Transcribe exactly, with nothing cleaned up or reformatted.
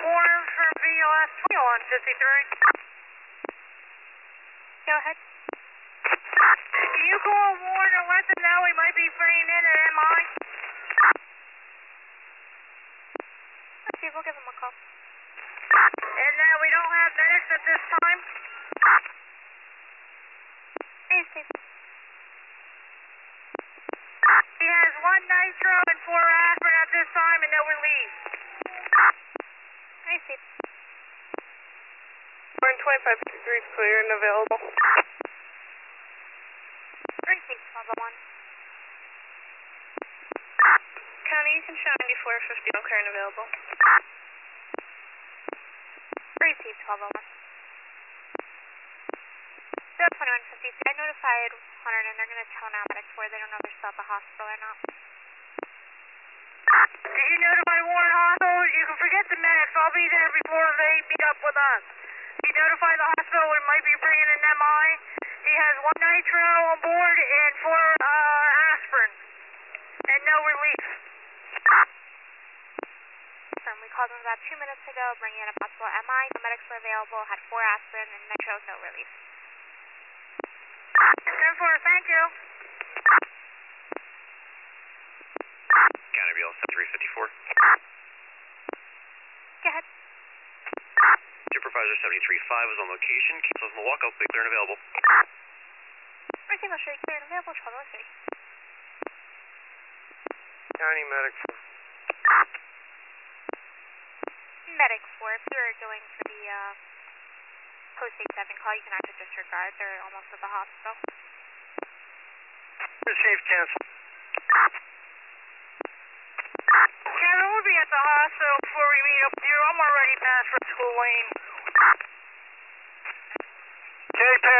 Warren from V O S twenty-one fifty-three. Go ahead. Can you call Warren and let them know we might be bringing in an M I? Okay, we'll give them a call. And that we don't have medics at this time? Hey, Steve. He has one nitro and four aspirin at this time and no relief. Hey, Steve. Warren twenty-five fifty-three clear and available. Three Steve, twelve oh one. County, you can show ninety-four fifty, clear and available. Three Steve, twelve oh one. Zero twenty-one fifty-three. I notified Hunter and they're going to tell now medics where they don't know if they're still at the hospital or not. Did you notify Warren Hospital? You can forget the medics. I'll be there before they meet up with us. You notify the hospital we might be bringing an M I. He has one nitro on board and four uh, aspirin. And no relief. Confirm. We called them about two minutes ago, bringing in a possible M I. The medics were available, had four aspirin and nitro, no relief. ten four, thank you. County B L three fifty-four. Go ahead. Supervisor seventy-three five is on location. Cancels Milwaukee, be clear and available. Receive a straight clear and available, twelve oh three. County medic. Medic four, if you're going for the uh, post eight seven call, you can actually disregard. They're almost at the hospital. Receive cancel. Kevin, we'll be at the hospital before we meet up with you. I'm already past for school lane. K-Pen.